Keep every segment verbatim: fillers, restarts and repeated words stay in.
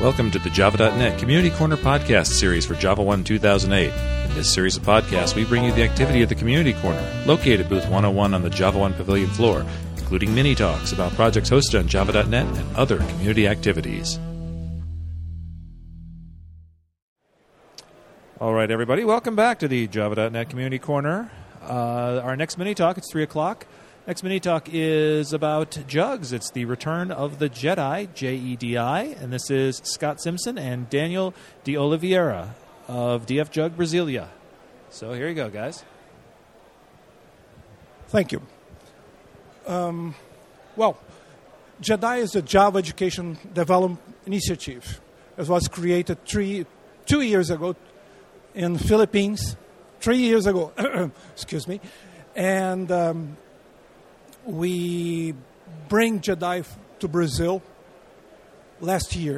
Welcome to the Java dot net Community Corner podcast series for Java one two thousand eight. In this series of podcasts, we bring you the activity of the Community Corner, located at booth one oh one on the Java one Pavilion floor, including mini-talks about projects hosted on Java dot net and other community activities. All right, everybody, welcome back to the Java dot net Community Corner. Uh, our next mini-talk, it's three o'clock. Next mini-talk is about Jugs. It's the return of the Jedi, J E D I, and this is Scott Simpson and Daniel de Oliveira of D F Jug Brasilia. So here you go, guys. Thank you. Um, well, Jedi is a Java Education Development Initiative. It was created three, two years ago in the Philippines, three years ago, excuse me, and um, we bring Jedi to Brazil last year.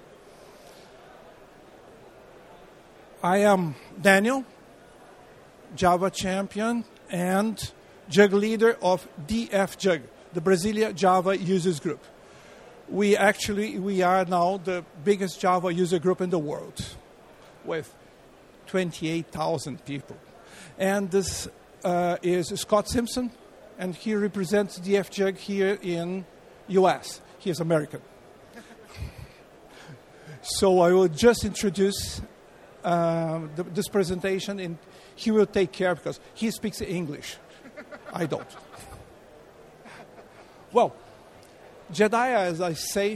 I am Daniel, Java champion and Jug leader of D F Jug, the Brasilia Java Users Group. We actually, we are now the biggest Java user group in the world with twenty-eight thousand people. And this uh, is Scott Simpson, and he represents D F Jug here in U S. He is American. So I will just introduce uh, the, this presentation, and he will take care because he speaks English. I don't. Well, Jedi, as I say,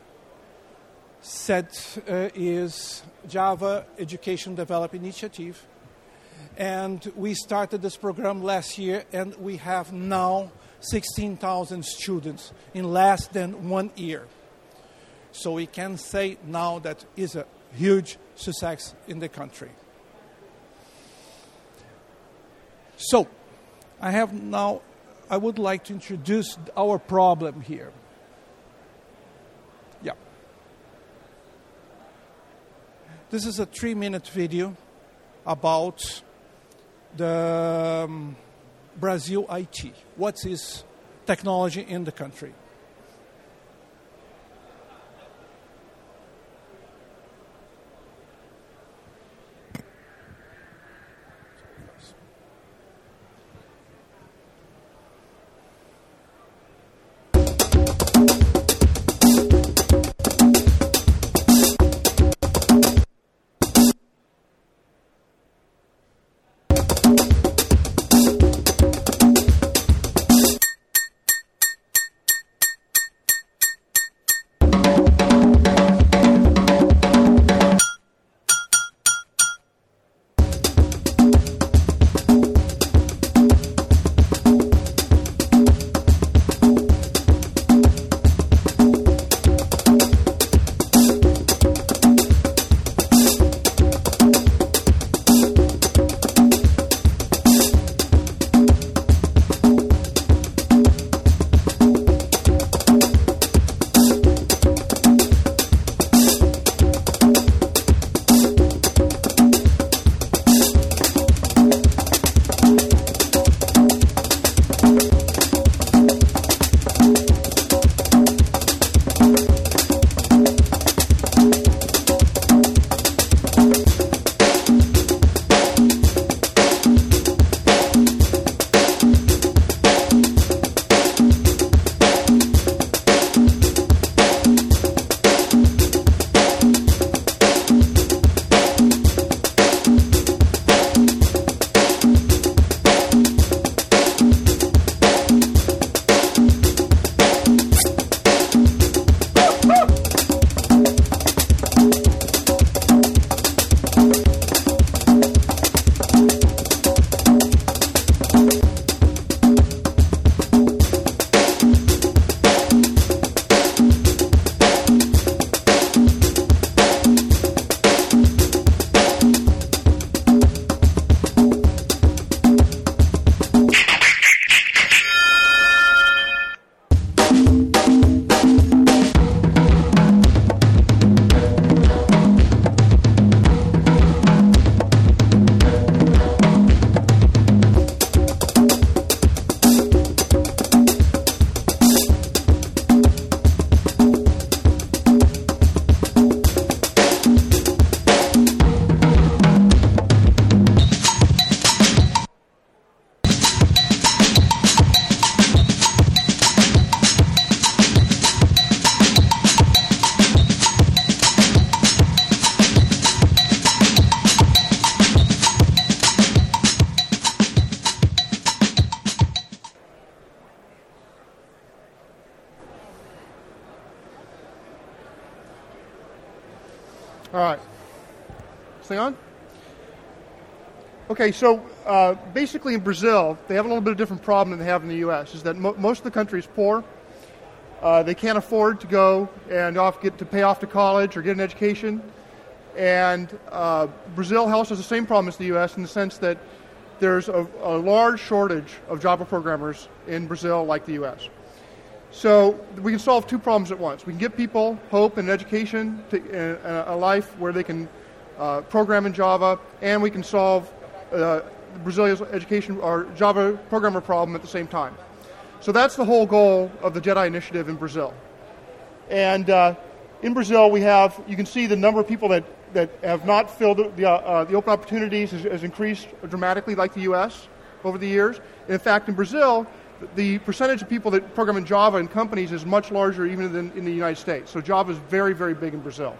said uh, is Java Education Development Initiative. And we started this program last year, and we have now sixteen thousand students in less than one year. So we can say now that is a huge success in the country. So I have now, I would like to introduce our problem here. Yeah. This is a three-minute video about the um, Brazil I T. What is technology in the country? All right. Stay on? Okay, so uh, basically in Brazil, they have a little bit of different problem than they have in the U S, is that mo- most of the country is poor. Uh, they can't afford to go and off get to pay off to college or get an education. And uh, Brazil also has the same problem as the U S in the sense that there's a, a large shortage of Java programmers in Brazil like the U S. So we can solve two problems at once. We can give people hope and education, to, uh, a life where they can uh, program in Java, and we can solve uh, Brazilia's education or Java programmer problem at the same time. So that's the whole goal of the JEDI initiative in Brazil. And uh, in Brazil, we have, you can see the number of people that, that have not filled the, uh, uh, the open opportunities has, has increased dramatically like the U S over the years. And in fact, in Brazil, the percentage of people that program in Java in companies is much larger even than in the United States. So Java is very, very big in Brazil.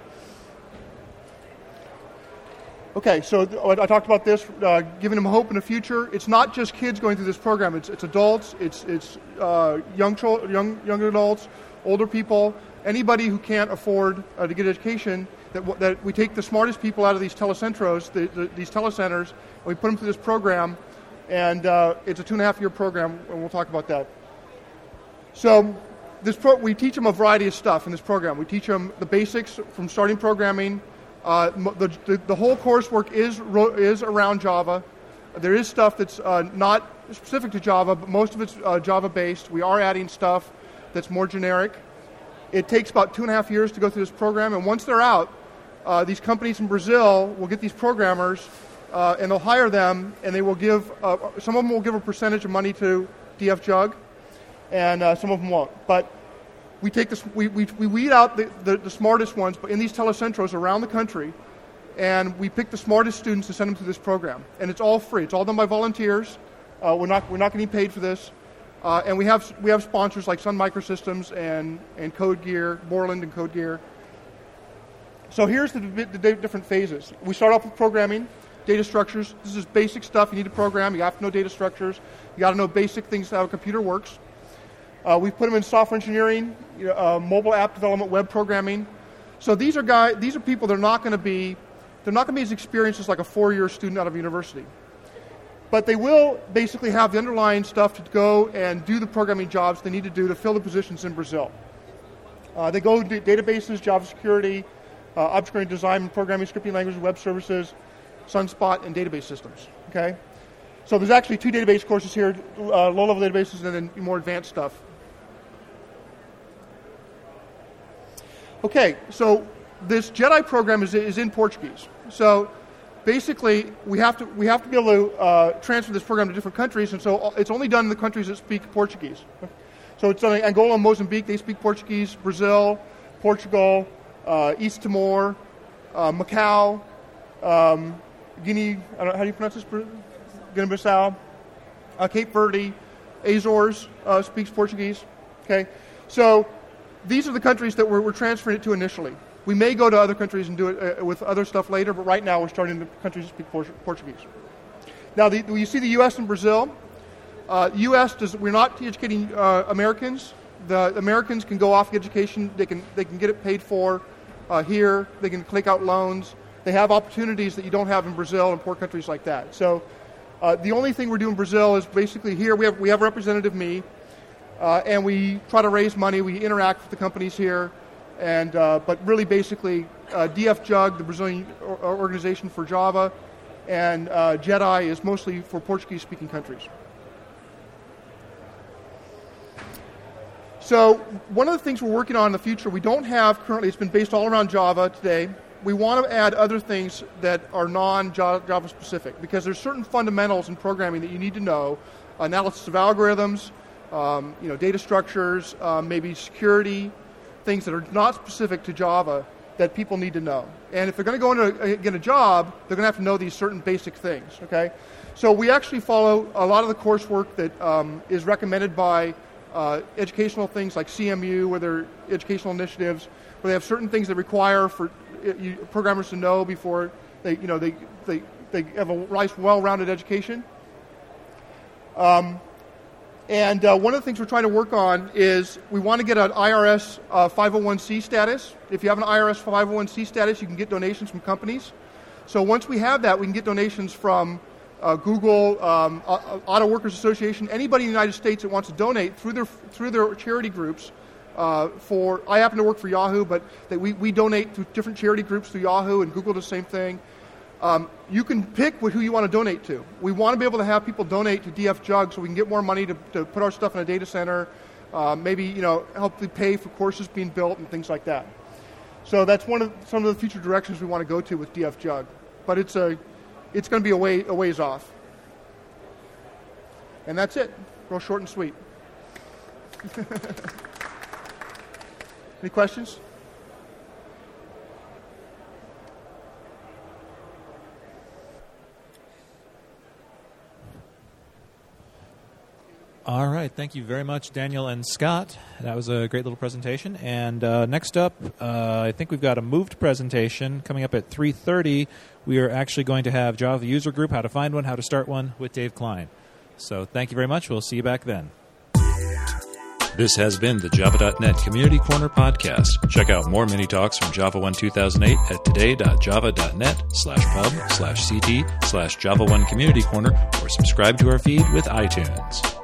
Okay, so I talked about this, uh, giving them hope in the future. It's not just kids going through this program. It's, it's adults, it's, it's uh, young, cho- young, young adults, older people, anybody who can't afford uh, to get education, that, w- that we take the smartest people out of these telecentros, the, the, these telecenters, and we put them through this program. And uh, it's a two and a half year program, and we'll talk about that. So this pro- we teach them a variety of stuff in this program. We teach them the basics from starting programming. Uh, the, the, the whole coursework is ro- is around Java. There is stuff that's uh, not specific to Java, but most of it's uh, Java-based. We are adding stuff that's more generic. It takes about two and a half years to go through this program, and once they're out, uh, these companies in Brazil will get these programmers, uh, and they'll hire them, and they will give, uh, some of them will give a percentage of money to D F Jug, and uh, some of them won't. But we take this, we, we, we weed out the, the, the smartest ones in these telecentros around the country, and we pick the smartest students to send them through this program. And it's all free. It's all done by volunteers. Uh, we're not we're not getting paid for this. Uh, and we have we have sponsors like Sun Microsystems and, and Code Gear, Borland and Code Gear. So here's the, the different phases. We start off with programming, data structures. This is basic stuff you need to program. You have to know data structures. You got to know basic things how a computer works. Uh, we put them in software engineering, you know, uh, mobile app development, web programming. So these are guys. These are people. They're not going to be. They're not going to be as experienced as like a four-year student out of university. But they will basically have the underlying stuff to go and do the programming jobs they need to do to fill the positions in Brazil. Uh, they go to databases, Java security, uh, object-oriented design, programming, scripting languages, web services, Sunspot, and database systems. Okay, so there's actually two database courses here: uh, low-level databases and then more advanced stuff. Okay, so this JEDI program is is in Portuguese. So basically, we have to we have to be able to uh, transfer this program to different countries, and so it's only done in the countries that speak Portuguese. So it's done in Angola, Mozambique, they speak Portuguese. Brazil, Portugal, uh, East Timor, uh, Macau, um, Guinea. I don't know, how do you pronounce this? Guinea-Bissau, uh, Cape Verde, Azores uh, speaks Portuguese. Okay, so these are the countries that we're, we're transferring it to initially. We may go to other countries and do it uh, with other stuff later, but right now we're starting the countries that speak Portuguese. Now, the, you see the U S and Brazil. Uh, U S does. We're not educating uh, Americans. The Americans can go off the education. They can they can get it paid for uh, here. They can take out loans. They have opportunities that you don't have in Brazil and poor countries like that. So uh, the only thing we're doing in Brazil is basically here we have we have Representative Me, uh, and we try to raise money. We interact with the companies here. And uh, but really, basically, uh, D F Jug, the Brazilian or- organization for Java, and uh, JEDI is mostly for Portuguese-speaking countries. So one of the things we're working on in the future, we don't have currently. It's been based all around Java today. We want to add other things that are non-Java specific because there's certain fundamentals in programming that you need to know: analysis of algorithms, um, you know, data structures, uh, maybe security. Things that are not specific to Java that people need to know. And if they're going to go into a, get a job, they're going to have to know these certain basic things, okay? So we actually follow a lot of the coursework that um, is recommended by uh, educational things like C M U, where they're educational initiatives, where they have certain things that require for uh, you, programmers to know before they, you know, they they, they have a nice, well-rounded education. Um, And uh, one of the things we're trying to work on is we want to get an I R S uh, five oh one c status. If you have an I R S five oh one c status, you can get donations from companies. So once we have that, we can get donations from uh, Google, um, Auto Workers Association, anybody in the United States that wants to donate through their through their charity groups. Uh, for I happen to work for Yahoo, but that we, we donate to different charity groups through Yahoo, and Google does the same thing. Um, you can pick who you want to donate to. We want to be able to have people donate to D F Jug so we can get more money to, to put our stuff in a data center, uh, maybe you know help to pay for courses being built and things like that. So that's one of some of the future directions we want to go to with D F Jug. But it's a it's going to be a way a ways off. And that's it. Real short and sweet. Any questions? All right. Thank you very much, Daniel and Scott. That was a great little presentation. And uh, next up, uh, I think we've got a moved presentation coming up at three thirty. We are actually going to have Java User Group, how to find one, how to start one, with Dave Klein. So thank you very much. We'll see you back then. This has been the Java dot net Community Corner podcast. Check out more mini-talks from Java one two thousand eight at today.java.net slash pub slash ct slash Java one Community Corner, or subscribe to our feed with iTunes.